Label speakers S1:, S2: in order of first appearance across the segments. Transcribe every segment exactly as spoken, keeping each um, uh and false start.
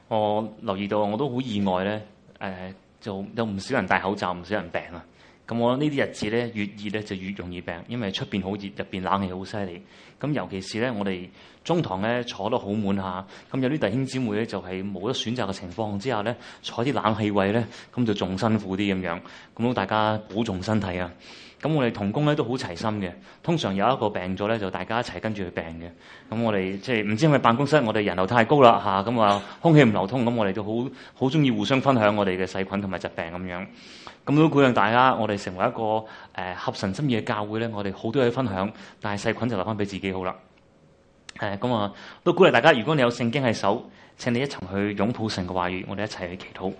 S1: 我留意到我都好意外咧，誒、呃、就有唔少人戴口罩，唔少人病啊。咁我呢啲日子咧，越熱咧就越容易病，因為出邊好熱，入邊冷氣好犀利。咁尤其是咧，我哋中堂咧坐得好滿下，咁有啲弟兄姊妹咧就係、是、冇得選擇嘅情況之下咧，坐啲冷氣位咧，咁就仲辛苦啲咁樣。咁都大家保重身體啊！咁我哋同工咧都好齊心嘅，通常有一個病咗咧，就大家一齊跟住去病嘅。咁我哋即係唔知係咪辦公室我哋人流太高啦嚇，咁啊空氣唔流通，咁我哋都好好中意互相分享我哋嘅細菌同埋疾病咁樣。咁都鼓勵大家，我哋成為一個誒、呃、合神心意嘅教會咧，我哋好多嘢分享，但係細菌就留翻俾自己好啦。誒咁啊，都鼓勵大家，如果你有聖經喺手，請你一齊去擁抱神嘅話語，我哋一齊去祈禱。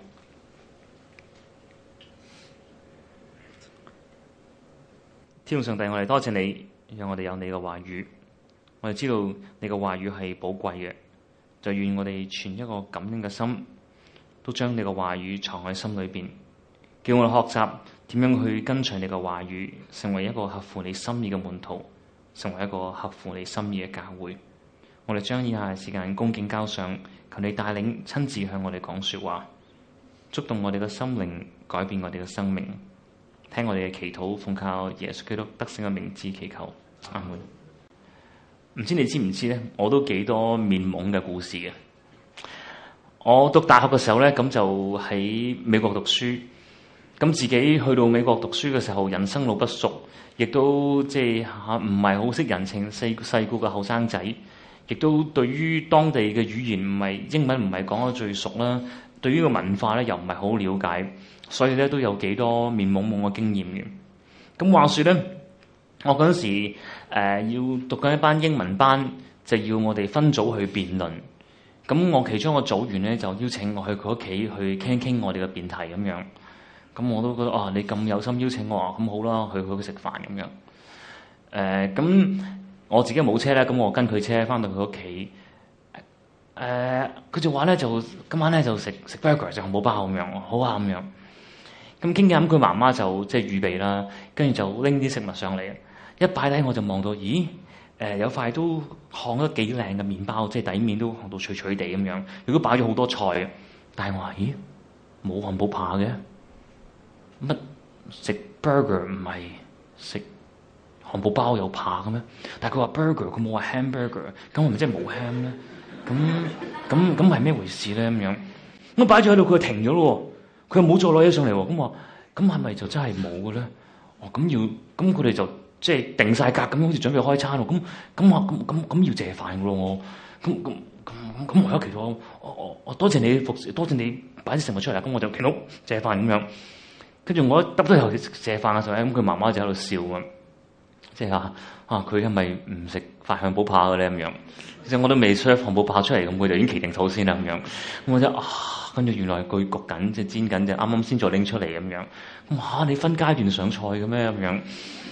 S1: 天父上帝，我哋多謝你，讓我哋有你嘅話語。我哋知道你嘅話語係寶貴嘅，就願我哋存一個感恩嘅心，都將你嘅話語藏喺心裏邊。叫我哋學習點樣去跟隨你嘅話語，成為一個合乎你心意嘅門徒，成為一個合乎你心意嘅教會。我哋將以下嘅時間恭敬交上，求你帶領親自向我哋講說話，觸動我哋嘅心靈，改變我哋嘅生命。聽我哋嘅祈禱，奉靠耶穌基督得勝嘅名字祈求，阿門。唔知你知唔知咧？我都幾多面懵嘅故事嘅。我讀大學嘅時候咧，咁就喺美國讀書。咁自己去到美國讀書嘅時候，人生路不熟，亦都即係嚇唔係好識人情世世故嘅後生仔，亦都對於當地嘅語言唔係英文唔係講得最熟啦，對於個文化咧又唔係好了解，所以咧都有幾多面懵懵嘅經驗嘅。咁話說咧，我嗰陣時誒、呃、要讀緊一班英文班，就要我哋分組去辯論。咁我其中一個組員咧就邀請我去佢屋企去傾傾我哋嘅辯題咁樣。咁我都覺得啊，你咁有心邀請我，咁好啦，去去食飯咁樣。誒、呃，咁我自己冇車咧，咁我跟佢車翻到佢屋企。誒、呃，佢就話咧，就今晚咧就食食 burger 食漢堡包咁樣，好啊咁樣。咁傾偈咁，佢媽媽就即係預備啦，跟住就拎啲食物上嚟。一擺低我就望到，咦？誒、呃，有塊都烘得幾靚嘅麵包，即係底面都烘到脆脆地咁樣。如果擺咗好多菜，但係我話，咦？冇漢堡扒嘅。乜食 burger 唔係食漢堡包有扒嘅咩？但係佢話 burger，佢冇話 hamburger，咁我咪即係冇 ham 咧？咁咁咁係咩回事咧？咁樣咁擺咗喺度，佢就停咗咯。佢又冇再攞嘢上嚟喎。咁話咁係咪就真係冇嘅咧？哦，咁要咁佢哋就即係定晒格咁，好似準備開餐咯。咁咁話咁咁咁要謝飯嘅咯。我咁咁咁咁我有祈禱，我我我多謝你服侍，多謝你擺啲食物出嚟。咁我就祈禱謝飯咁樣。跟住我一耷低頭食飯嘅時候咧，咁佢媽媽就喺度笑啊，即係啊啊佢係咪唔食塊漢堡扒嘅咧咁樣？其實我都未 serve 漢堡扒出嚟，咁佢就已經企定肚先啦咁樣。咁我就啊，跟住原來佢焗緊即係煎緊，就啱啱先再拎出嚟咁樣。咁啊，你分階段上菜嘅咩咁樣？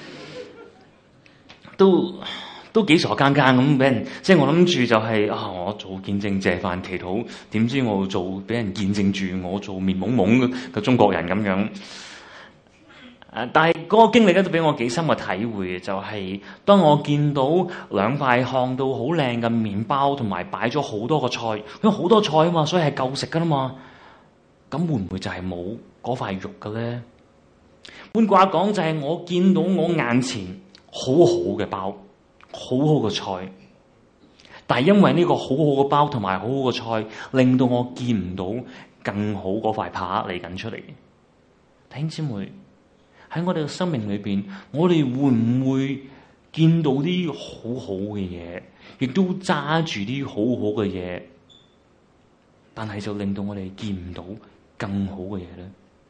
S1: 都都幾傻更更咁俾人，即係我諗住就係、是、啊，我做見證謝飯祈禱，點知我做俾人見證住我做面懵懵嘅中國人咁樣。誒，但係嗰個經歷咧都俾我幾深嘅體會嘅，就係、是、當我見到兩塊烘到好靚嘅麵包，同埋擺咗好多個菜，因為好多菜啊嘛，所以係夠食噶啦嘛。咁會唔會就係冇嗰塊肉嘅咧？換句話講，就係我見到我眼前好好嘅包，好好嘅菜，但係因為呢個好好嘅包同埋好好嘅菜，令到我見唔到更好嗰塊扒嚟緊出嚟。弟兄姊妹，喺我哋嘅生命裏邊，我哋會唔會見到啲好好嘅嘢，亦都揸住啲好好嘅嘢，但係就令到我哋見唔到更好嘅嘢咧？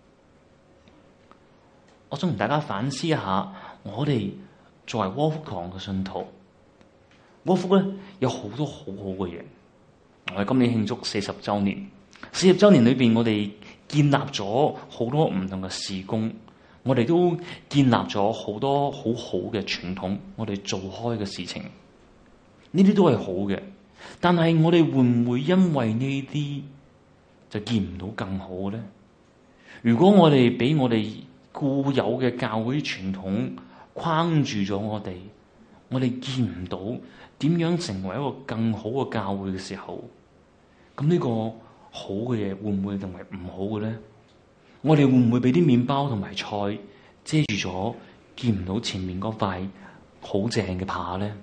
S1: 我想同大家反思一下，我哋作為窩福堂嘅信徒，窩福咧有好多好好嘅嘢。我哋今年慶祝四十週年，四十週年裏邊，我哋建立咗好多唔同嘅事工，我哋都建立咗好多好好嘅傳統，我哋做開嘅事情，呢啲都係好嘅。但係我哋會唔會因為呢啲就見唔到更好咧？如果我哋俾我哋固有嘅教會傳統框住咗我哋，我哋見唔到點樣成為一個更好嘅教會嘅時候，咁呢個好嘅嘢會唔會成為唔好嘅咧？我哋會唔會俾啲麵包同埋菜遮住咗，見唔到前面嗰塊好正嘅扒咧？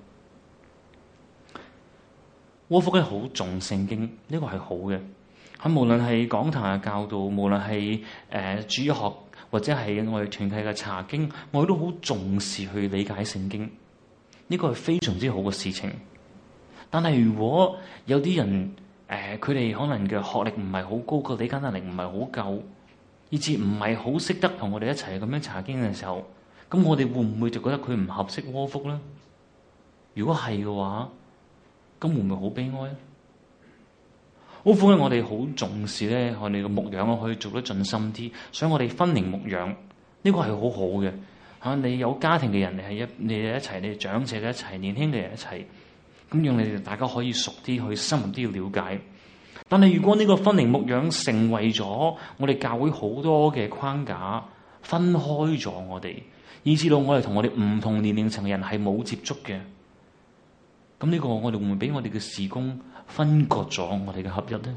S1: 窩福咧好重聖經，呢個係好嘅。喺無論係講壇嘅教導，無論係誒主日學或者係我哋團契嘅查經，我哋都好重視去理解聖經。呢個係非常之好嘅事情。但係如果有啲人誒，佢哋可能嘅學歷唔係好高，個理解能力唔係好夠，以至唔係好識得同我哋一齊咁樣查經嘅時候，咁我哋會唔會就覺得佢唔合適窩福咧？如果係嘅話，咁會唔會好悲哀咧？窩福咧，我哋好重視咧，我哋嘅牧養可以做得盡心啲，所以我哋分齡牧養呢個係好好嘅嚇。你有家庭嘅人，你係一你哋一齊，你哋長者嘅一齊，年輕嘅人一齊，咁讓你哋大家可以熟啲，去深入啲了解。但係如果呢個分齡牧養成為咗我哋教會好多嘅框架，分開咗我哋，以至到我哋同我哋唔同年齡層嘅人係冇接觸嘅，咁呢個我哋會唔會俾我哋嘅事工分割咗我哋嘅合一咧？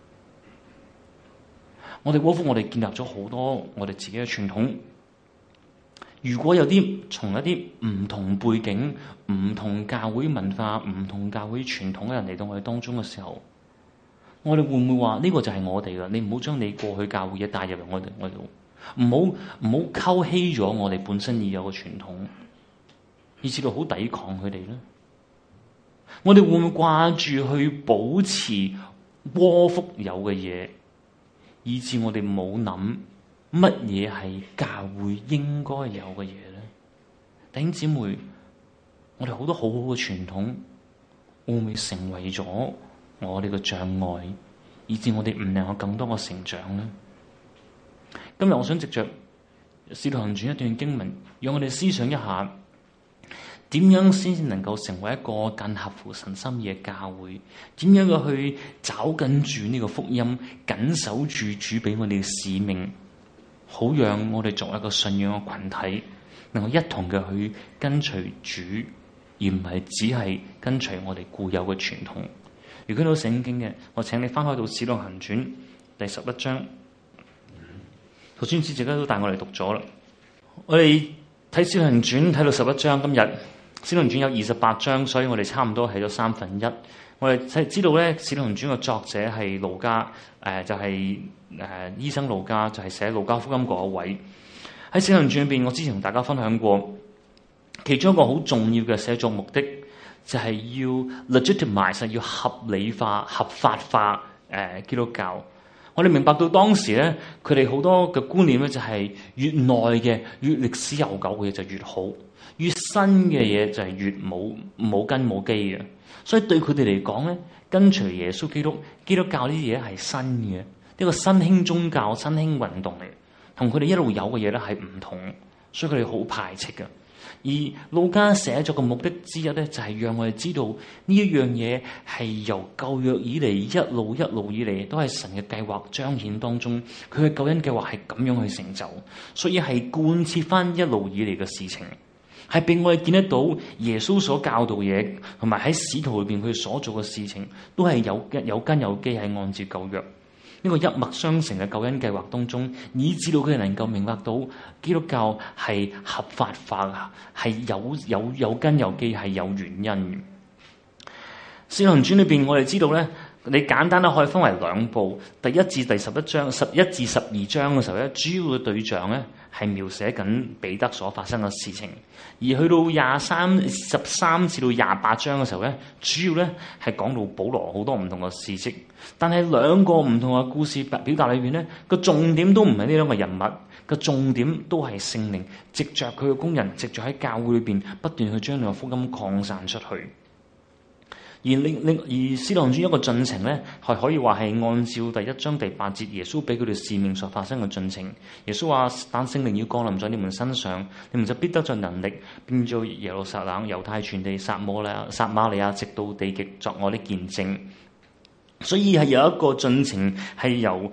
S1: 我哋窩福，我哋建立咗好多我哋自己嘅傳統。如果有啲從一啲唔同背景、唔同教會文化、唔同教會傳統嘅人嚟到我哋當中嘅時候，我哋會唔會話呢個就係我哋㗎？你唔好將你過去教會嘢帶入嚟我哋我度，唔好唔好溝稀咗我哋本身已有嘅傳統，以至到好抵抗佢哋咧。我哋會唔會掛住去保持窩福有嘅嘢，以至我哋冇諗乜嘢係教會應該有嘅嘢咧？弟兄姊妹，我哋好多好好嘅傳統，會唔會成為咗我哋嘅障礙，以至我哋唔能夠更多嘅成長咧？今日我想藉着《使徒行傳》一段經文，讓我哋思想一下，點樣先至能夠成為一個更合乎神心意嘅教會？點樣嘅去找緊住呢個福音，緊守住主俾我哋嘅使命，好讓我哋作為一個信仰嘅群體，能夠一同嘅去跟隨主，而唔係只係跟隨我哋固有嘅傳統。如果到聖經嘅，我請你翻開到《使徒行傳》第十一章。頭先師姐都帶我哋讀咗啦。我哋睇《使徒行傳》睇到十一章，今日《使徒行傳》有二十八章，所以我哋差唔多睇咗三分一。我哋係知道咧，《使徒行傳》嘅作者係路加，誒、呃、就係、是、誒、呃、醫生路加，就係、是、寫路加福音嗰一位。喺《使徒行傳》入邊，我之前同大家分享過，其中一個好重要嘅寫作目的，就係、是、要 legitimize，要合理化、合法化誒、呃、基督教。我哋明白到當時咧，佢哋好多嘅觀念咧，就係越耐嘅、越歷史悠久嘅嘢就越好，越新嘅嘢就係越冇冇根冇基嘅。所以對佢哋嚟講咧，跟隨耶穌基督、基督教呢啲嘢係新嘅，呢個新興宗教、新興運動嚟，同佢哋一路有嘅嘢咧係唔同，所以佢哋好排斥嘅。而路加寫作嘅目的之一咧，就係讓我哋知道呢一樣嘢係由舊約以嚟一路一路以嚟都係神嘅計劃彰顯當中，佢嘅救恩計劃係咁樣去成就，所以係貫徹翻一路以嚟嘅事情，係俾我哋見得到耶穌所教導嘢，同埋喺使徒裏邊佢所做嘅事情，都係有有根有基，係按照舊約呢個一脈相承嘅救恩計劃當中，以至到佢哋能夠明白到基督教係合法化，係有有有根有基，係有原因嘅。使徒行傳裏邊，我哋知道咧，你簡單咧可以分為兩部，第一至第十一章、十一至十二章嘅時候咧，主要嘅對象咧係描寫緊彼得所發生嘅事情，而去到廿三、十三至到廿八章嘅時候咧，主要咧係講到保羅好多唔同嘅事蹟。但係兩個唔同嘅故事表達裏邊咧，個重點都唔係呢兩個人物，個重點都係聖靈藉着佢嘅工人，藉着喺教會裏邊不斷去將呢個福音擴散出去。而另另而使徒行傳一個進程咧，係可以話係按照第一章第八節耶穌俾佢哋使命所發生嘅進程。耶穌話：但聖靈要降臨在你們身上，你們就必得着能力，變做耶路撒冷、猶太全地、撒摩利亞、撒瑪利亞，直到地極，作我的見證。所以係有一個進程係由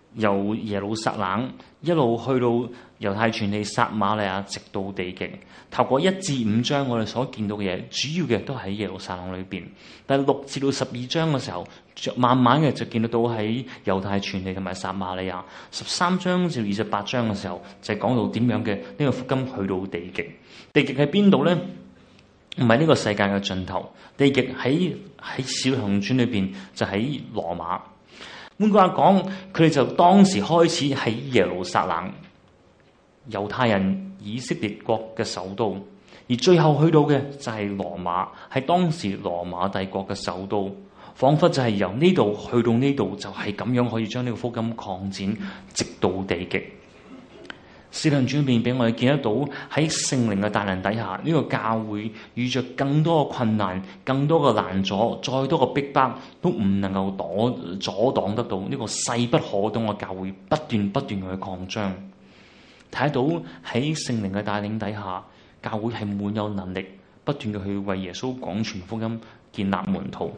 S1: 由耶路撒冷一路去到猶太全地撒瑪利亞，直到地極。頭嗰一至五章我哋所見到嘅嘢，主要嘅都喺耶路撒冷裏邊。但係六至到十二章嘅時候，慢慢嘅就見得到喺猶太全地同埋撒瑪利亞。十三章至二十八章嘅時候，就係講到點樣嘅呢個福音去到地極。地極喺邊度咧？唔係呢個世界嘅盡頭，地極喺喺使徒行傳裏邊就喺羅馬。換句話講，佢哋就當時開始喺耶路撒冷，猶太人以色列國嘅首都，而最後去到嘅就係羅馬，係當時羅馬帝國嘅首都。彷彿就係由呢度去到呢度，就係咁樣可以將呢個福音擴展，直到地極。使徒行傳裏邊俾我哋見得到喺聖靈嘅大能底下，呢個教會遇着更多嘅困難、更多嘅難阻、再多嘅逼迫，都唔能夠躲阻擋得到呢個勢不可擋嘅教會不斷不斷去擴張。睇到喺聖靈嘅帶領底下，教會係滿有能力不斷嘅去為耶穌廣傳福音、建立門徒。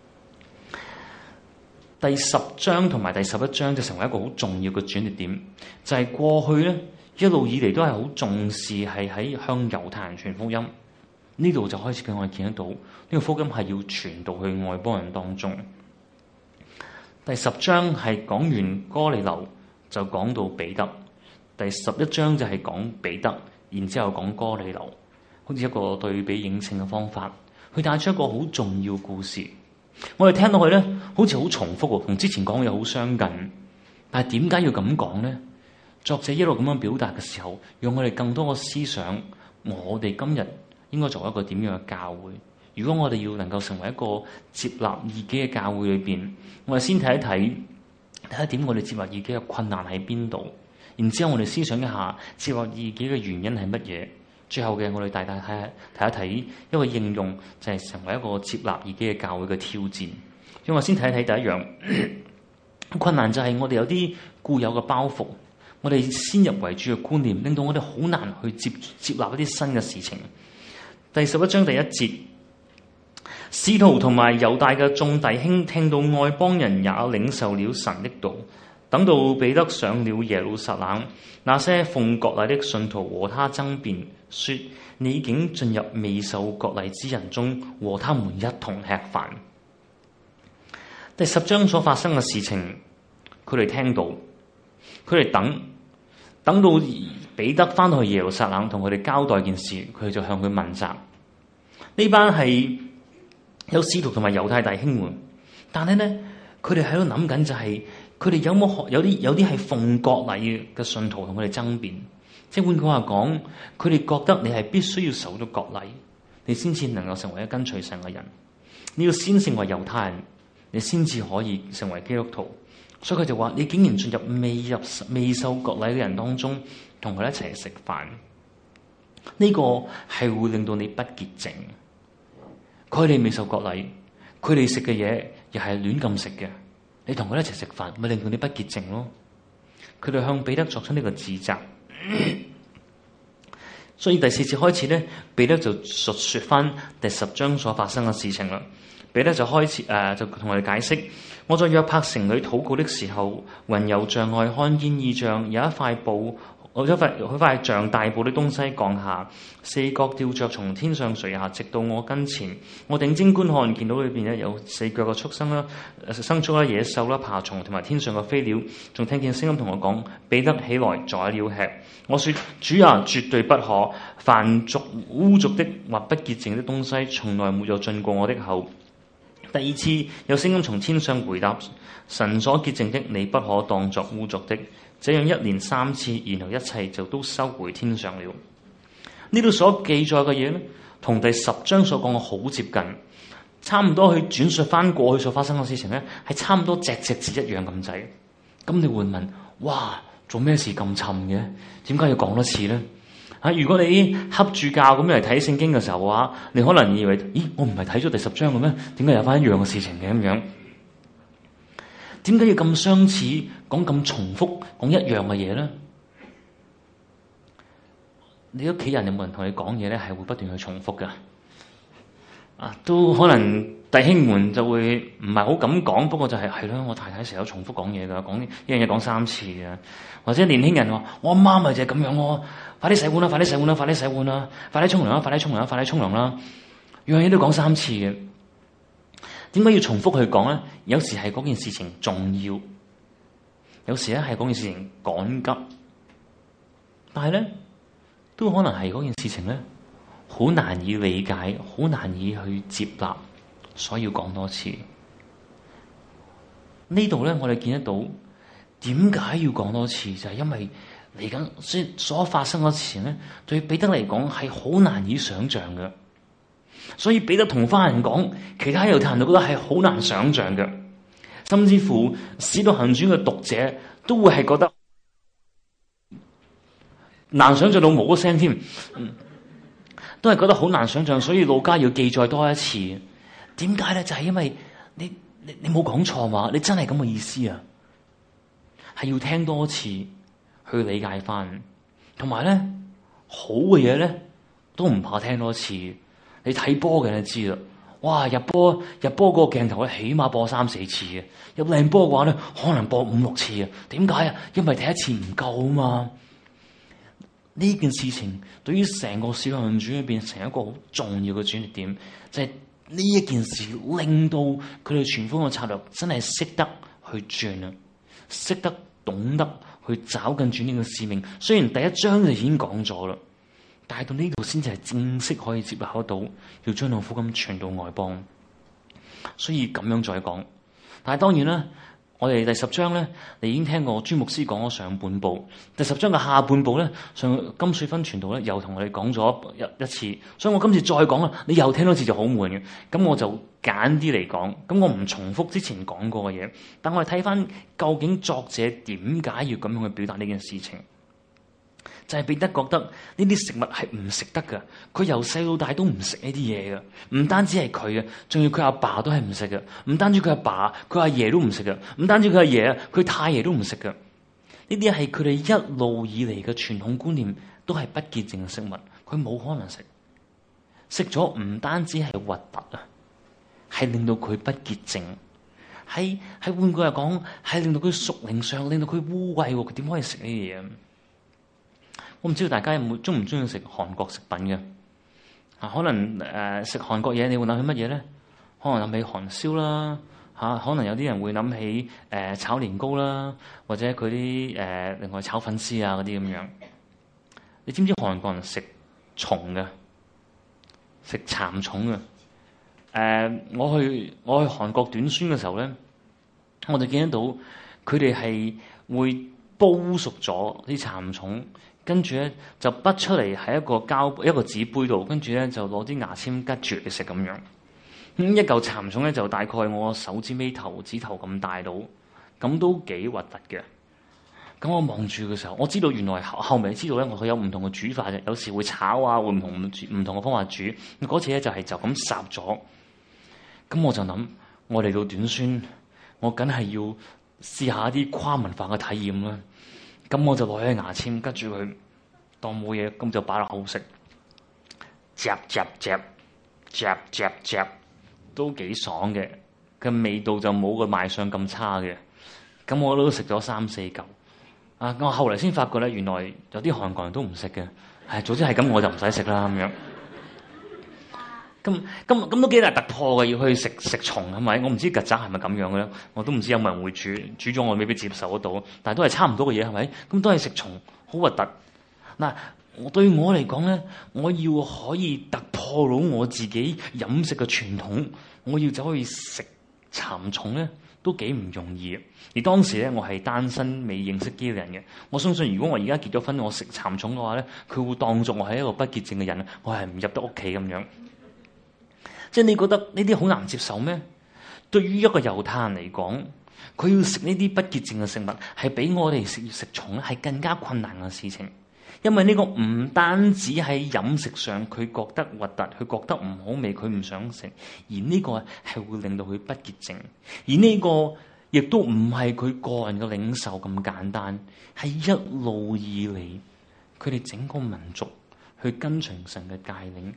S1: 第十章同埋第十一章就成為一個好重要嘅轉捩點，就係、是、過去咧一路以嚟都係好重視係喺向猶太人傳福音，呢度就開始俾我哋見得到呢、這個福音係要傳到去外邦人當中。第十章係講完哥尼流就講到彼得，第十一章就係講彼得，然之後講哥尼流，好似一個對比映襯嘅方法，去帶出一個好重要故事。我哋聽落去咧，好似好重複喎，同之前講嘅好相近。但係點解要咁講咧？作者一路咁樣表達嘅時候，讓我哋更多嘅思想。我哋今日應該作為一個點樣嘅教會？如果我哋要能夠成為一個接納異己嘅教會裏邊，我哋先睇一睇，睇一點我哋接納異己嘅困難喺邊度。然之後我哋思想一下接納異己嘅原因係乜嘢。最後嘅我哋大大睇下睇一睇一個應用，就係成為一個接納異己嘅教會嘅挑戰。因為我先睇一睇第一樣困難，就係我哋有啲固有嘅包袱，我哋先入為主嘅觀念，令到我哋好難去接接納一啲新嘅事情。第十一章第一節，使徒同埋猶大嘅眾弟兄聽到外邦人也領受了神的道。等到彼得上了耶路撒冷，那些奉割禮的信徒和他爭辯，說：你竟進入未受割禮之人中，和他們一同吃飯。第十章所發生嘅事情，佢哋聽到，佢哋等，等到彼得翻到去耶路撒冷，同佢哋交代件事，佢哋就向佢問責。呢班係有使徒同埋猶太弟兄們，但係呢，佢哋喺度諗緊就係、是。佢哋有冇學有啲有啲係奉割禮嘅信徒同佢哋爭辯，即係換句話講，佢哋覺得你係必須要守咗割禮，你先至能夠成為一跟隨神嘅人。你要先成為猶太人，你先至可以成為基督徒。所以佢就話：你竟然進入未入未受割禮嘅人當中，同佢哋一齊食飯，呢、這個係會令到你不潔淨。佢哋未受割禮，佢哋食嘅嘢又係亂咁食嘅。你同佢一齊食飯，咪令到你不潔淨咯。佢哋向彼得作出呢個指責，所以第四節開始咧，彼得就述說翻第十章所發生嘅事情啦。彼得就開始誒、呃，就同我哋解釋：我在約帕城裏禱告的時候，魂遊象外，看見異象，有一塊布。我一塊一塊像大布的東西降下，四角吊着從天上垂下，直到我跟前。我定睛觀看，見到裏邊咧有四腳嘅畜生啦、牲畜啦、野獸啦、爬蟲同埋天上嘅飛鳥。仲聽見聲音同我講：彼得起來，宰了吃。我說：主啊，絕對不可！凡俗污濁的或不潔淨的東西，從來沒有進過我的口。第二次有聲音從天上回答：神所潔淨的，你不可當作污濁的。這樣一連三次，然後一切就都收回天上了。呢度所記載嘅嘢咧，同第十章所講嘅好接近，差唔多去轉述翻過去所發生嘅事情咧，係差唔多隻隻字一樣咁滯。咁你會問：哇，做咩事咁沉嘅？點解要講多次咧？啊，如果你恰住教咁嚟睇聖經嘅時候嘅話，你可能以為：咦，我唔係睇咗第十章嘅咩？點解有翻一樣嘅事情嘅咁樣？點解要咁相似，講咁重複，講一樣嘅嘢咧？你屋企人有冇人同你講嘢咧？係會不斷去重複噶。 啊，都可能弟兄們就會唔係好敢講，不過就係係咯，我太太成日重複講嘢㗎，講呢樣嘢講三次嘅。或者年輕人話：我阿媽咪就係咁樣喎，快啲洗碗啦，快啲洗碗啦，快啲洗碗啦，快啲沖涼啦，快啲沖涼啦，快啲沖涼啦，樣嘢都講三次嘅。點解要重複去講咧？有時係嗰件事情重要，有時咧係嗰件事情趕急，但係咧都可能係嗰件事情咧好難以理解，好難以去接納，所以要講多次。呢度咧，我哋見得到點解要講多次，就係因為嚟緊所所發生嘅事情咧，對彼得嚟講係好難以想像嘅。所以彼得同翻人講，其他猶太人都覺得係好難想像嘅，甚至乎《使徒行傳》嘅讀者都會係覺得難想像到冇個聲添，嗯，都係覺得好難想像。所以路加要記載多一次，點解咧？就係因為你你你冇講錯嘛，你真係咁嘅意思啊，係要聽多次去理解翻，同埋咧好嘅嘢咧都唔怕聽多次。你睇波嘅你知啦，哇！入波入波嗰個鏡頭咧，起碼播三四次嘅；入靚波嘅話咧，可能播五六次啊。點解啊？因為第一次唔夠啊嘛。呢件事情對於成個使徒行傳裏邊成一個好重要嘅轉捩點，就係呢一件事令到佢哋傳福音嘅策略真係識得去轉啊，識得懂得去找緊轉呢個使命。雖然第一章就已經講咗啦。但係到呢度先至係正式可以接納得到，要將個福音傳到外邦，所以咁樣再講。但係當然啦，我哋第十章咧，你已經聽過朱牧師講咗上半部，第十章嘅下半部咧，上金水分傳道咧又同我哋講咗一一次，所以我今次再講啦，你又聽多次就好悶嘅，咁我就簡啲嚟講，咁我唔重複之前講過嘅嘢，但我哋睇翻究竟作者點解要咁樣去表達呢件事情。就係彼得覺得呢啲食物係唔食得噶，佢由細到大都唔食呢啲嘢噶，唔單止係佢啊，仲要佢阿爸都係唔食噶，唔單止佢阿爸，佢阿爺都唔食噶，唔單止佢阿爺，佢太爺都唔食噶。呢啲係佢哋一路以嚟嘅傳統觀念，都係不潔淨嘅食物，佢冇可能食。食咗唔單止係核突啊，係令到佢不潔淨，係係換句話講，係令到佢屬靈上令到佢污穢，佢點可以食呢啲嘢？我唔知道大家有冇中唔中意食韓國食品嘅啊？可能誒食、呃、韓國嘢，你會諗起乜嘢咧？可能諗起韓燒啦，嚇、啊！可能有啲人會諗起誒、呃、炒年糕啦，或者佢啲誒另外炒粉絲啊嗰啲咁樣。你知唔知韓國人食蟲嘅？食蠶蟲嘅？誒、呃，我去我去韓國短宣嘅時候咧，我就見得到佢哋係會煲熟咗啲蠶蟲。跟住咧就滗出嚟喺一個膠一個紙杯度，跟住咧就攞啲牙籤拮住嚟食咁樣。咁一嚿蠶蟲咧就大概我手指尾頭指頭咁大到，咁都幾核突嘅。咁我望住嘅時候，我知道原來後後尾知道咧，我佢有唔同嘅煮法嘅，有時會炒啊，會唔同唔同嘅方法煮。嗰次咧就係就咁烚咗。咁我就諗，我嚟到短宣，我梗係要試下啲跨文化嘅體驗啦。咁我就攞起牙籤，跟住佢當冇嘢，咁就擺落口食，嚼嚼嚼嚼嚼嚼，都幾爽嘅。嘅味道就冇個賣相咁差嘅。咁我都食咗三四嚿。啊，我後嚟先發覺咧，原來有啲韓國人都唔食嘅。係，總之係咁，我就唔使食啦咁樣。咁咁咁都幾大突破嘅，要去食食蟲係咪？我唔知曱甴係咪咁樣嘅咧，我都唔知有冇人會煮，煮咗我未必接受得到。但係都係差唔多嘅嘢係咪？咁都係食蟲，好核突。嗱，我對我嚟講咧，我要可以突破到我自己飲食嘅傳統，我要走去食蠶蟲咧，都幾唔容易。而當時咧，我係單身未認識基督人嘅。我相信如果我而家結咗婚，我食蠶蟲嘅話咧，佢會當作我係一個不潔淨嘅人，我係唔入得屋企咁樣。即係你覺得呢啲好難接受咩？對於一個猶太人嚟講，佢要食呢啲不潔淨嘅食物，係比我哋食食蟲咧係更加困難嘅事情。因為呢個唔單止喺飲食上佢覺得核突，佢覺得唔好味，佢唔想食，而呢個係會令到佢不潔淨。而呢個亦都唔係佢個人嘅領受咁簡單，係一路以嚟佢哋整個民族去跟隨神嘅帶領。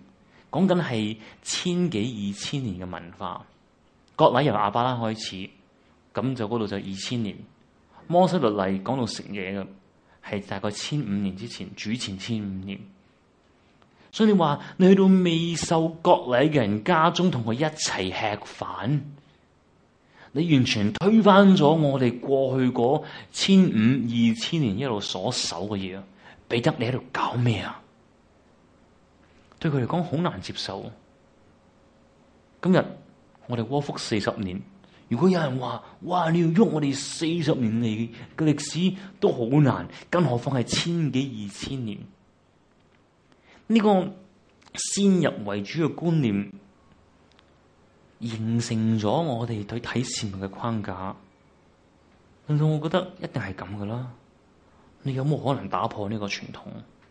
S1: 講緊係千幾二千年嘅文化。割禮由亞伯拉罕開始，咁就嗰度就二千年。摩西律例講到食嘢嘅，係大概千五年之前，主前千五年。所以你話你去到未受割禮嘅人家中同佢一齊吃飯，你完全推翻咗我哋過去嗰千五二千年一路所守嘅嘢。彼得，你喺度搞咩啊？對佢嚟講好難接受。今日我哋窩福四十年，如果有人話哇，你要喐我哋四十年嚟嘅歷史都好難，更何況係千幾二千年。呢個先入為主嘅觀念，形成咗我哋對睇事物嘅框架，令到我覺得一定係咁噶啦。你有冇可能打破呢個傳統？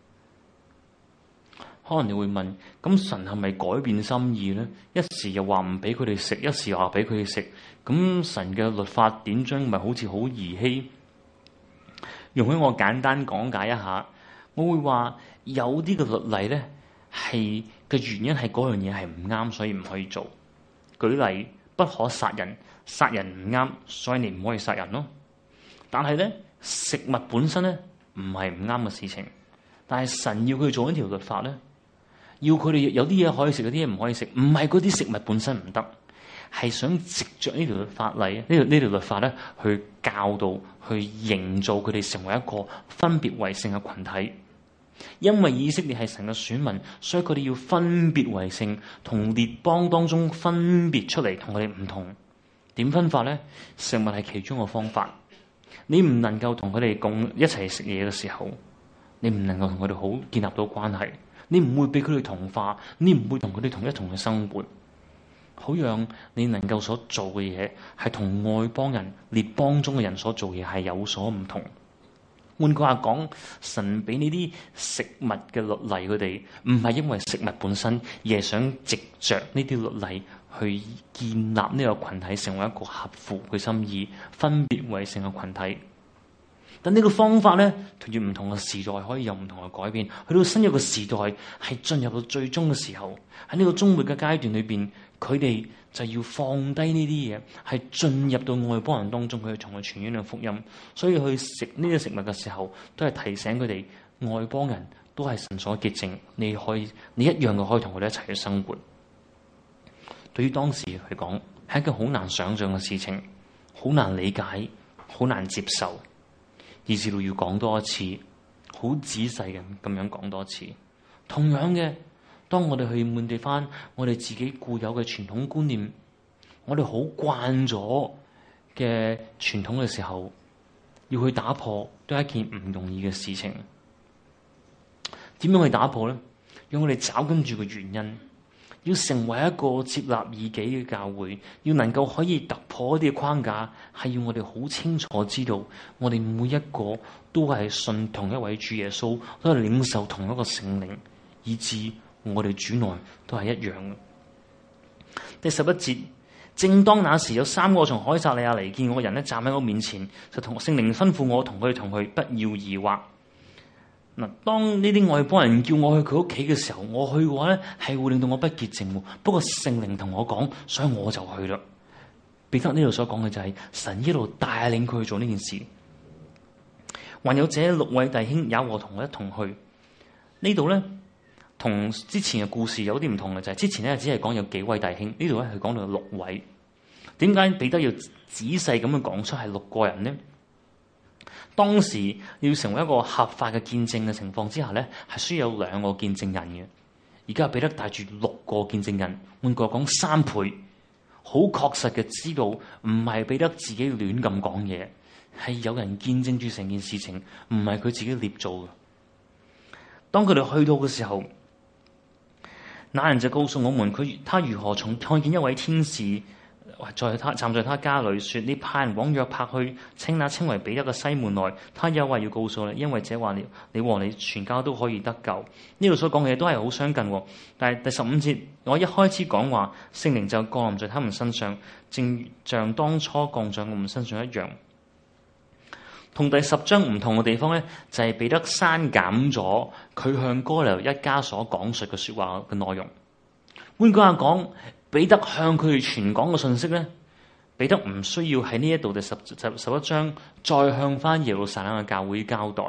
S1: 可能你會問，咁神係咪改變心意咧？一時又話唔俾佢哋食，一時又話俾佢哋食，咁神嘅律法典章咪好似好兒戲？容許我簡單講解一下，我會話有啲嘅律例咧，係嘅原因係嗰樣嘢係唔啱，所以唔可以做。舉例，不可殺人，殺人唔啱，所以你唔可以殺人咯。但係咧，食物本身咧唔係唔啱嘅事情，但係神要佢做呢條律法咧，要佢哋有啲嘢可以食，有啲嘢唔可以食，唔係嗰啲食物本身唔得，係想藉着呢條法例，呢條呢條律法咧，去教導、去營造佢哋成為一個分別為聖嘅群體。因為以色列係神嘅選民，所以佢哋要分別為聖，同列邦當中分別出嚟，同佢哋唔同。點分法咧？食物係其中一個方法。你唔能夠同佢哋共一齊食嘢嘅時候，你唔能夠同佢哋好建立到關係，你唔會俾佢哋同化，你唔會同佢哋同一同嘅生活，好讓你能夠所做嘅嘢係同外邦人、列邦中嘅人所做嘢係有所唔同。換句話講，神俾呢啲食物嘅律例佢哋，唔係因為食物本身，而係想藉着呢啲律例去建立呢個群體，成為一個合乎佢心意、分別為聖嘅群體。但呢個方法咧，隨住唔同嘅時代可以有唔同嘅改變。去到新一個時代，係進入到最終嘅時候，喺呢個終末嘅階段裏邊，佢哋就要放低呢啲嘢，係進入到外邦人當中，去同佢傳揚呢個福音。所以去食呢啲食物嘅時候，都係提醒佢哋，外邦人都係神所潔淨，你可以，你一樣嘅可以同佢哋一齊去生活。對於當時嚟講，係一個好難想象嘅事情，好難理解，好難接受。以至到要講多一次，好仔細嘅咁樣講多一次。同樣嘅，當我哋去面對翻我哋自己固有嘅傳統觀念，我哋好慣咗嘅傳統嘅時候，要去打破都係一件唔容易嘅事情。點樣去打破咧？讓我哋找跟住個原因，要成為一個接納異己嘅教會，要能夠可以突破一啲框架，係要我哋好清楚知道，我哋每一個都係信同一位主耶穌，都係領受同一個聖靈，以致我哋主內都係一樣嘅。第十一節，正當那時，有三個從凱撒利亞嚟見我嘅人咧，站喺我面前，就同聖靈吩咐我同佢哋同去，不要疑惑。嗱，當呢啲外邦人叫我去佢屋企嘅時候，我去嘅話咧，係會令到我不潔淨。不過聖靈同我講，所以我就去啦。彼得呢度所講嘅就係、是、神一路帶領佢去做呢件事。還有這六位弟兄也和同我一同去。呢度咧同之前嘅故事有啲唔同嘅，就係、是、之前咧只係講有幾位弟兄，呢度咧係講到有六位。點解彼得要仔細咁樣講出係六個人呢？當時要成為一個合法嘅見證嘅情況之下咧，係需要有兩個見證人嘅。而家彼得帶住六個見證人，換句話講三倍，好確實嘅知道唔係彼得自己亂咁講嘢，係有人見證住成件事情，唔係佢自己捏造嘅。當佢哋去到嘅時候，那人就告訴我們，佢他如何從看見一位天使在他站在他家裏，說：你派人往約帕去，稱那稱為彼得嘅西門來，他有話要告訴你，因為這話你你和你全家都可以得救。呢度所講嘅嘢都係好相近，但係第十五節，我一開始講話，聖靈就降臨在他們身上，正像當初降在我們身上一樣。同第十章唔同嘅地方咧，就係、是、彼得刪減咗佢向哥尼流一家所講述嘅說話嘅內容。 換句話講，彼得向佢哋傳講嘅信息咧，彼得唔需要喺呢一度嘅十十十一章再向翻耶路撒冷嘅教會交代。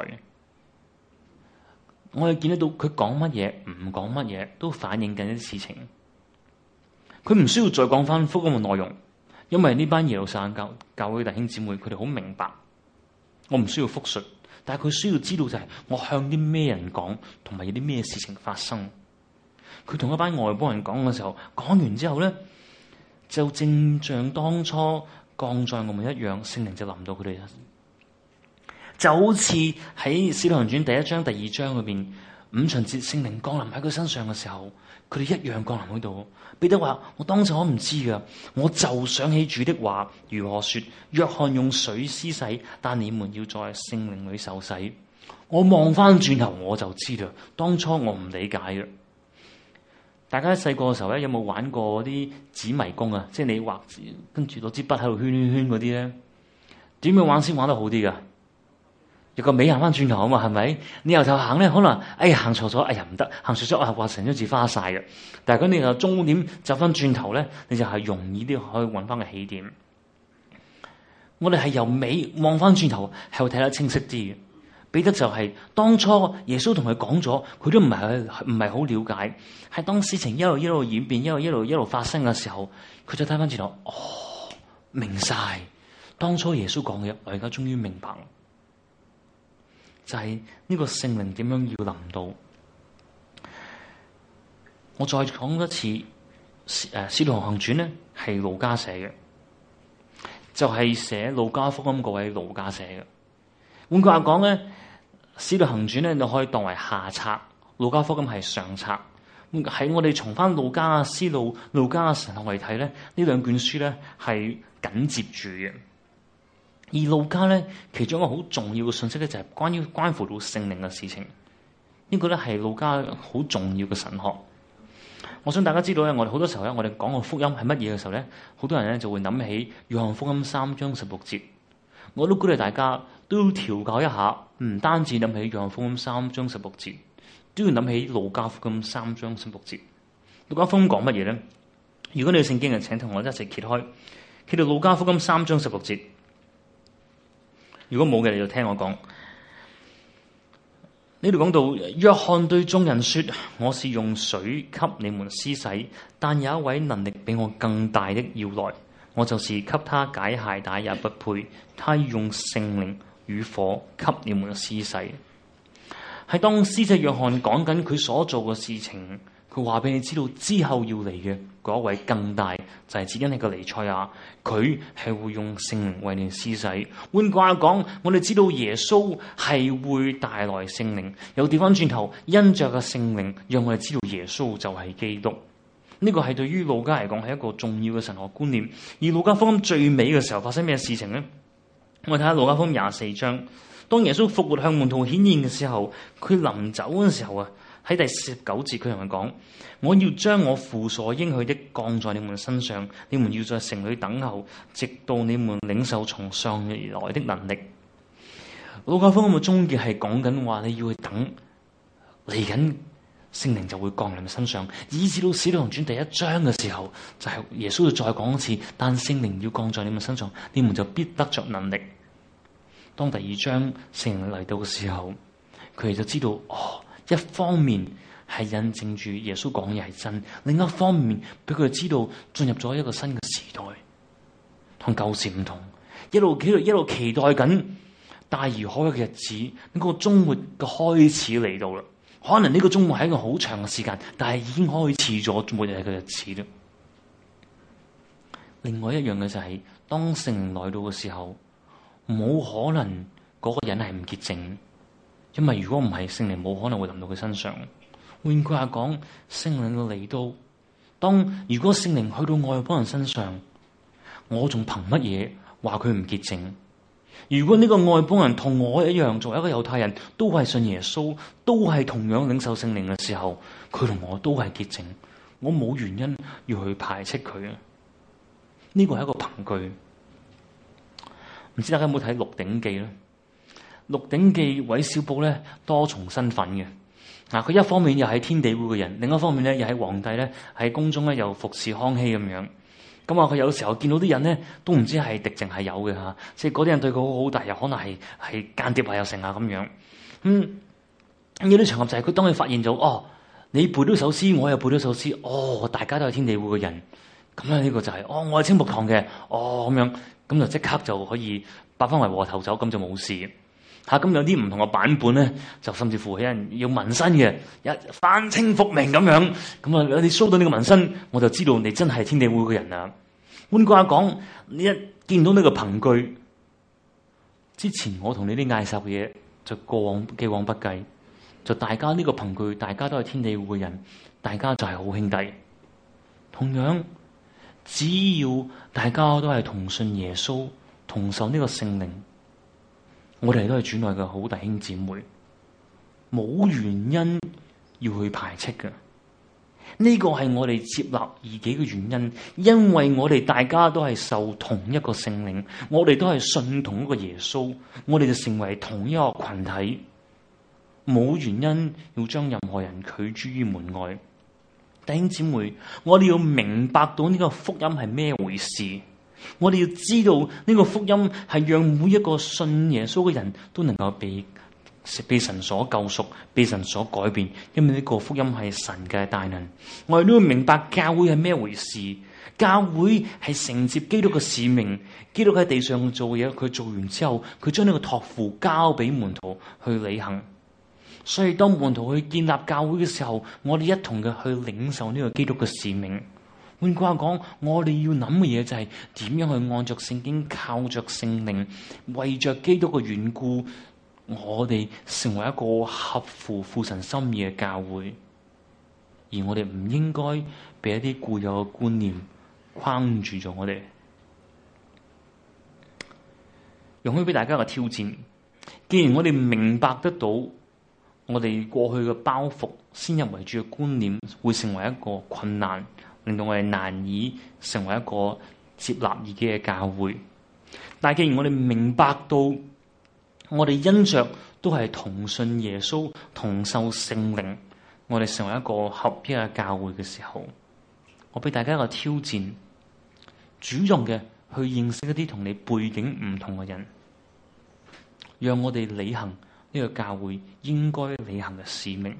S1: 我哋見得到佢講乜嘢，唔講乜嘢，都反映緊一啲事情。佢唔需要再講翻福音嘅內容，因為呢班耶路撒冷教教會弟兄姊妹，佢哋好明白。我唔需要複述，但係佢需要知道就係我向啲咩人講，同埋有啲咩事情發生。佢同一班外邦人講嘅時候，講完之後咧，就正像當初降在我們一樣，聖靈就臨到佢哋。就好似喺《使徒行傳》第一章、第二章裏邊，五旬節聖靈降臨喺佢身上嘅時候，佢哋一樣降臨喺度。彼得話：我當時我唔知噶，我就想起主的話，如何說，約翰用水施洗，但你們要在聖靈裏受洗。我望翻轉頭我就知道，當初我唔理解嘅。大家細個嘅時候咧，有冇玩過啲紙迷宮啊？即係你畫跟住攞支筆喺度圈圈圈嗰啲咧，點樣玩先玩得好啲噶？有個尾行翻轉頭啊嘛，係咪？你由頭行咧，可能哎呀行錯咗，哎呀唔得，行錯咗啊，畫成張紙花晒嘅。但係如果你由終點走翻轉頭咧，你就係容易啲可以揾翻個起點。我哋係由尾望翻轉頭，係會睇得清晰啲嘅。彼得就係、是、當初耶穌同佢講咗，佢都唔係唔係好了解。係當事情一路一路演變，一路一路一路發生嘅時候，佢就睇翻轉頭，哦，明晒當初耶穌講嘅，我而家終於明白。就係呢個聖靈點樣要臨到？我再講一次，誒《使徒行傳》咧係路加寫嘅，就係、是、寫路加福音嗰位路加寫嘅。換句話講咧，《使徒行傳》咧你可以當為下冊，路加福音係上冊。喺我哋從翻路加嘅思路、路加嘅神學嚟睇咧，呢兩卷書咧係緊接住嘅。而路加咧，其中一個好重要嘅信息咧，就係關於關乎到聖靈嘅事情。呢個咧係路加好重要嘅神學。我想大家知道咧，我哋好多時候咧，我哋講個福音係乜嘢嘅時候咧，好多人咧就會諗起約翰福音三章十六節。我都鼓勵大家都要調教一下，唔單止諗起約翰福音三章十六節，都要諗起路加福音三章十六節。路加福音講乜嘢咧？如果你有聖經嘅，請同我一齊揭開，揭到路加福音三章十六節。如果冇嘅，你就聽我講。呢度講到約翰對眾人說：我是用水給你們施洗，但有一位能力比我更大的要來，我就是給他解鞋帶也不配。他要用聖靈與火給你們施洗。係當施洗約翰講緊佢所做嘅事情，佢話俾你知道之後要嚟嘅嗰位更大，就係指緊係個彌賽亞，佢係會用聖靈為你施洗。換句話講，我哋知道耶穌係會帶來聖靈，又調翻轉頭因着個聖靈，讓我哋知道耶穌就係基督。呢個係對於路加嚟講係一個重要嘅神學觀念。而路加福音最尾嘅時候發生咩事情呢？我哋睇下路加福音廿四章，當耶穌復活向門徒顯現嘅時候，佢臨走嘅時候啊，喺第四十九節佢同佢講：我要將我父所應許的降在你們身上，你們要在城裏等候，直到你們領受從上而來的能力。路加福音嘅終結係講緊話，你要去等嚟緊聖靈就會降臨身上，以至到使徒行傳第一章嘅時候，就係、是、耶穌就再講一次，但聖靈要降在你們身上，你們就必得着能力。當第二章聖靈嚟到嘅時候，佢哋就知道哦，一方面係印證住耶穌講嘢係真，另一方面俾佢哋知道進入咗一個新嘅時代，同舊時唔同，一路喺度一路期待緊大而可畏嘅日子，呢、這個終末嘅開始嚟到啦。可能呢個終末係一個好長嘅時間，但係已經開始咗末日嘅日子啦。另外一樣嘅就係、是、當聖靈來到嘅時候，冇可能嗰個人係唔潔淨，因為如果唔係，聖靈冇可能會臨到佢身上。換句話講，聖靈嚟到，當如果聖靈去到外邦人身上，我仲憑乜嘢話佢唔潔淨？如果呢個外邦人同我一樣，作為一個猶太人，都係信耶穌，都係同樣領受聖靈嘅時候，佢同我都係潔淨，我冇原因要去排斥佢啊！呢個係一個憑據。唔知大家有冇睇《鹿鼎記》咧？《鹿鼎記》韋小寶咧多重身份嘅， 嗱，佢一方面又係天地會嘅人，另一方面咧又係皇帝咧喺宮中咧又服侍康熙咁樣。咁啊，佢有時候見到啲人咧都唔知係敵定係友嘅嚇，即係嗰啲人對佢好好，但係又可能係係間諜啊又成啊咁樣。咁有啲場合就係佢當佢發現咗，哦，你背咗首詩，我又背咗首詩，哦，大家都係天地會嘅人，咁咧呢個就係、是，哦，我係青木堂嘅，哦咁樣，咁就即刻就可以百分為和頭走，咁就冇事。嚇，咁有啲唔同嘅版本咧，就甚至乎有人要紋身嘅，一反清復明咁樣，咁啊你 show 到呢個紋身，我就知道你真係天地會嘅人啦。換句話講，你一見到呢個憑據，之前我同你啲嗌霎嘅嘢就過往既往不計，就大家呢個憑據，大家都係天地會嘅人，大家就係好兄弟。同樣，只要大家都係同信耶穌，同受呢個聖靈，我哋都係主內嘅好弟兄姊妹，冇原因要去排斥嘅。呢個係我哋接納異己嘅原因，因為我哋大家都係受同一個聖靈，我哋都係信同一個耶穌，我哋就成為同一個群體，冇原因要將任何人拒諸於門外。弟兄姊妹，我哋要明白到呢個福音係咩回事。我哋要知道呢個福音係讓每一個信耶穌嘅人都能夠被被神所救贖，被神所改變，因為呢個福音係神嘅大能。我哋都要明白教會係咩回事。教會係承接基督嘅使命，基督喺地上做嘢，佢做完之後，佢將呢個託付交俾門徒去履行。所以當門徒去建立教會嘅時候，我哋一同嘅去領受呢個基督嘅使命。換句話講，我哋要諗嘅嘢就係點樣去按着聖經，靠着聖靈，為着基督嘅緣故，我哋成為一個合乎父神心意嘅教會。而我哋唔應該俾一啲固有嘅觀念框住咗我哋。容許俾大家一個挑戰，既然我哋明白得到我哋過去嘅包袱、先入為主嘅觀念會成為一個困難，令到我哋難以成為一個接納異己嘅教會。但係既然我哋明白到我哋因着都係同信耶穌、同受聖靈，我哋成為一個合一嘅教會嘅時候，我俾大家一個挑戰，主動嘅去認識一啲同你背景唔同嘅人，讓我哋履行呢個教會應該履行嘅使命。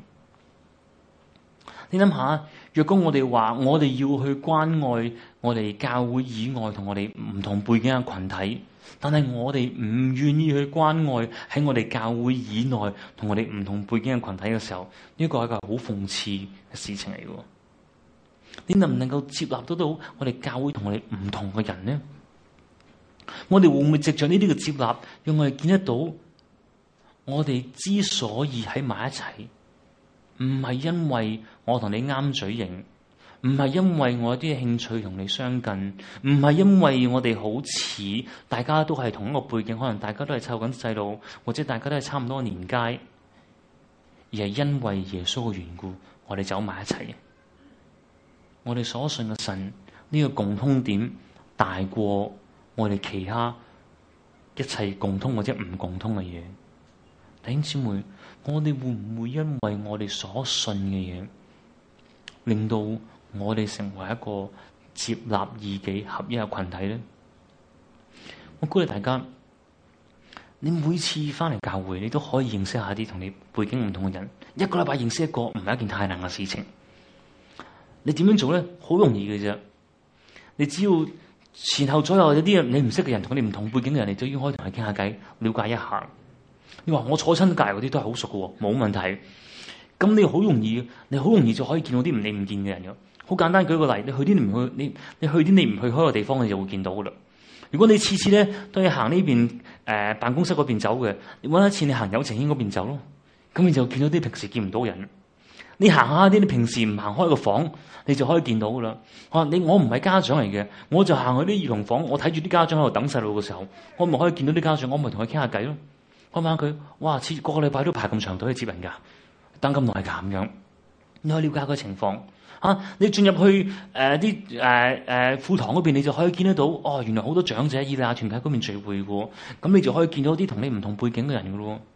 S1: 你諗下，若果我哋話我哋要去關愛我哋教會以外同我哋唔同背景嘅群體，但係我哋唔願意去關愛喺我哋教會以內同我哋唔同背景嘅群體嘅時候，呢個係一個好諷刺嘅事情嚟嘅。你能唔能夠接納得到我哋教會同我哋唔同嘅人呢？我哋會唔會藉着呢啲嘅接納，讓我哋見得到我哋之所以喺埋一齊，唔係因為我同你啱嘴型，唔係因為我有啲興趣同你相近，唔係因為我哋好似大家都係同一個背景，可能大家都係湊緊細路，或者大家都係差唔多年階，而係因為耶穌嘅緣故，我哋走埋一齊嘅。我哋所信嘅神呢個共通點大過我哋其他一切共通或者唔共通嘅嘢。弟兄姊妹，我哋會唔會因為我哋所信嘅嘢，令到我哋成為一個接納異己合一嘅群體咧？我鼓勵大家，你每次翻嚟教會，你都可以認識下啲同你背景唔同嘅人。一個禮拜認識一個唔係一件太難嘅事情。你點樣做咧？好容易嘅啫。你只要前後左右有啲你唔識嘅人，同你唔同背景嘅人，你就已經可以同佢傾下偈，了解一下。你話我坐親隔籬嗰啲都係好熟嘅，冇問題。咁你好容易，你好容易就可以見到啲唔你唔見嘅人嘅。好簡單，舉個例，你去啲你唔去，你你去啲你唔去開嘅地方，你就會見到噶啦。如果你次次咧都係行呢邊誒辦公室嗰邊走嘅，你搵一次你行友情軒嗰邊走咯，咁你就見到啲平時見唔到人。你行下啲你平時唔行開個房，你就可以見到噶啦。我話你我唔係家長嚟嘅，我就行去啲兒童房，我睇住啲家長喺度等細路嘅時候，我咪可以見到啲家長，我咪同佢傾下偈咯。我問下佢，哇，次個個禮拜都排咁長隊去接人噶，等咁耐噶咁樣，你可以了解個情況。啊，你進入去誒啲誒誒課堂嗰邊，你就可以見得到，哦，原來好多長者以利亞團體嗰邊聚會嘅，咁你就可以見到啲同你唔同背景嘅人嘅咯。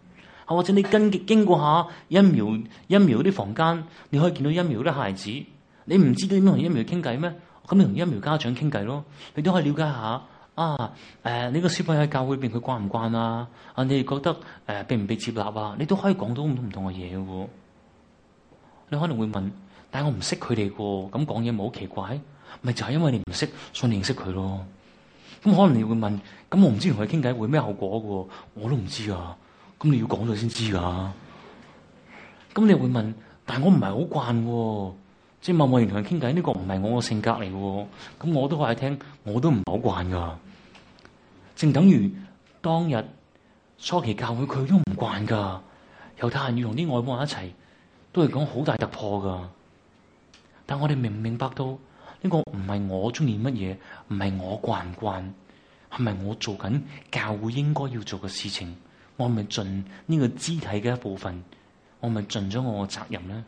S1: 或者你跟經過下恩苗恩苗啲房間，你可以見到恩苗啲孩子，你唔知道點樣同恩苗傾偈咩？咁你同恩苗家長傾偈咯，你都可以了解下啊。誒、呃，呢個小朋友喺教會邊佢慣唔慣啊？啊，你哋覺得誒、呃、被唔被接納啊？你都可以講到唔同嘅嘢嘅。你可能會問，但係我唔識佢哋嘅，咁講嘢咪好奇怪？咪就係、是、因為你唔識，所以你認識佢咯。咁可能你會問，咁我唔知同佢傾偈會咩後果嘅，我都唔知啊。咁你要講咗先知噶。咁你會問，但係我唔係好慣喎，即係貿貿然同佢傾偈，呢個唔係我個性格嚟嘅。咁我都話你聽，我都唔係好慣噶。正等於當日初期教會佢都唔慣噶，猶太人要同啲外邦人一齊，都係講好大突破噶。但我哋明唔明白到呢個唔係我中意乜嘢，唔係我慣唔慣，係咪我做緊教會應該要做嘅事情？我係咪盡呢個肢體嘅一部分？我係咪盡咗我嘅責任咧？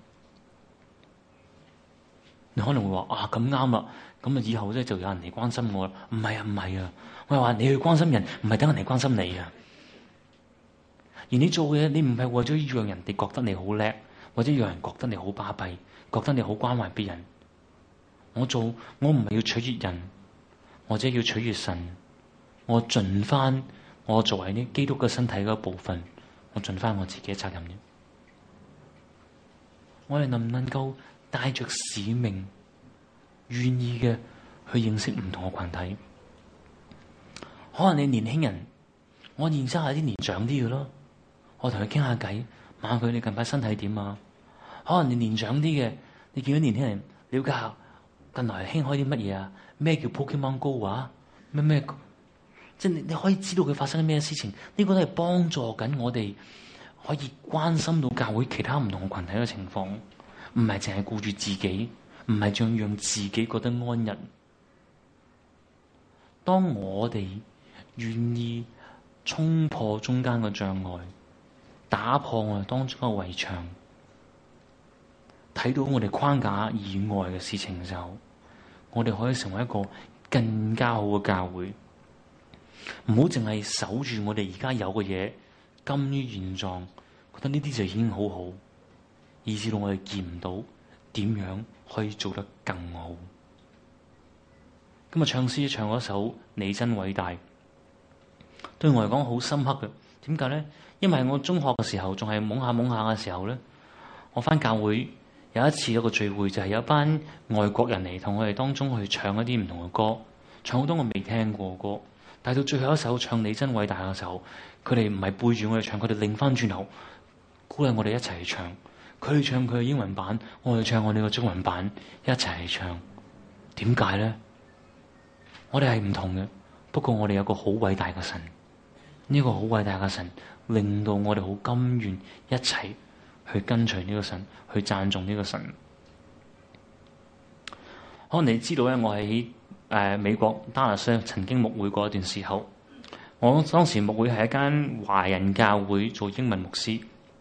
S1: 你可能會話啊，咁啱啦，咁啊以後咧就有人嚟關心我啦。唔係啊，唔係啊，我係話你去關心人，唔係等人嚟關心你啊。而你做嘅嘢，你唔係為咗讓人哋覺得你好叻，或者讓人覺得你好巴閉，覺得你好關懷別人。我做，我唔係要取悅人，或者要取悅神。我盡翻我作為呢基督嘅身體嘅一部分，我盡翻我自己嘅責任嘅。我哋能唔能夠帶着使命，願意嘅去認識唔同嘅群體？可能你年輕人，我認識下啲年長啲嘅咯，我同佢傾下偈，問下佢你近排身體點啊？可能你年長啲嘅，你見到年輕人了解下近來興開啲乜嘢啊？咩叫 Pokemon Go 啊？咩咩？即係你你可以知道佢發生啲咩事情，呢個都係幫助緊我哋可以關心到教會其他唔同嘅群體嘅情況，唔係淨係顧住自己，唔係想讓自己覺得安逸。當我哋願意衝破中間嘅障礙，打破我哋當中嘅圍牆，睇到我哋框架以外嘅事情嘅時候，我哋可以成為一個更加好嘅教會。唔好淨係守住我哋而家有嘅嘢，甘於現狀，覺得呢啲就已經好好，以至到我哋見唔到點樣可以做得更好。今日唱詩唱嗰首《你真偉大》，對我嚟講好深刻嘅。點解咧？因為我中學嘅時候仲係懵下懵下嘅時候咧，我返教會有一次有一個聚會，就係、是、有一班外國人嚟同我哋當中去唱一啲唔同嘅歌，唱好多我未聽過嘅歌。但係到最後一首唱你真偉大嘅時候，佢哋唔係背住我哋唱，佢哋擰翻轉頭鼓勵我哋一齊去唱。佢哋唱佢嘅英文版，我哋唱我哋嘅中文版，一齊去唱。點解咧？我哋係唔同嘅，不過我哋有個好偉大嘅神。呢、這個好偉大嘅神令到我哋好甘願一齊去跟隨呢個神，去讚頌呢個神。可能你知道咧，我喺誒、呃、美國達拉斯曾經牧會過一段時候，我當時牧會係一間華人教會做英文牧師。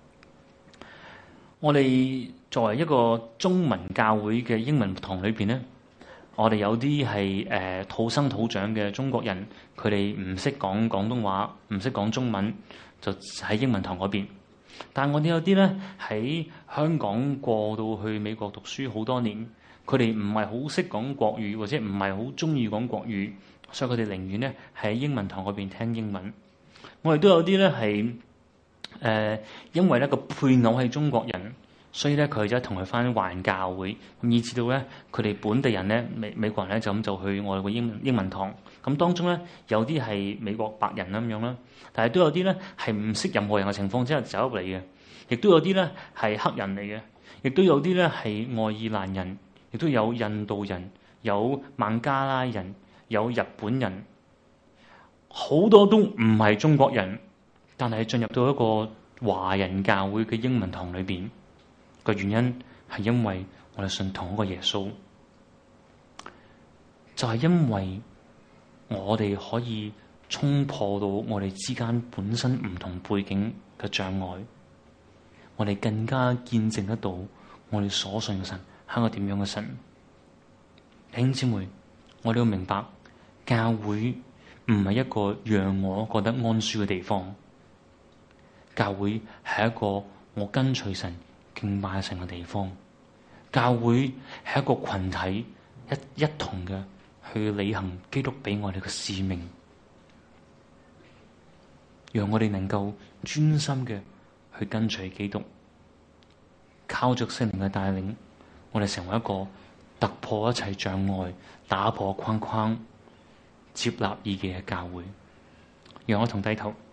S1: 我哋作為一個中文教會嘅英文堂裏邊咧，我哋有啲係誒土生土長嘅中國人，佢哋唔識講廣東話，唔識講中文，就喺英文堂嗰邊。但係我哋有啲咧喺香港過到去美國讀書好多年。佢哋唔係好識講國語，或者唔係好中意講國語，所以佢哋寧願咧喺英文堂嗰邊聽英文。我哋都有啲咧係誒，因為咧個配偶係中國人，所以咧佢就同佢返華人教會，咁以至到咧佢哋本地人咧美美國人咧就咁就去我哋個英英文堂。咁當中咧有啲係美國白人咁樣啦，但係都有啲咧係唔識任何人嘅情況之下走入嚟嘅，亦都有啲咧係黑人嚟嘅，亦都有啲咧係愛爾蘭人。亦都有印度人，有孟加拉人，有日本人，好多都唔係中國人，但係進入到一個華人教會嘅英文堂裏邊，個原因係因為我哋信同一個耶穌，就係因為我哋可以衝破到我哋之間本身唔同背景嘅障礙，我哋更加見證得到我哋所信嘅神係個點樣嘅神。弟兄姊妹，我哋要明白，教會唔係一個讓我覺得安舒嘅地方。 教會係一個我跟隨神、敬拜神嘅地方。教會係一個群體，一一同嘅去履行基督俾我哋嘅使命，讓我哋能夠專心嘅去跟隨基督，靠着聖靈嘅帶領，我哋成為一個突破一切障礙、打破框框、接納異己嘅教會。讓我同低頭。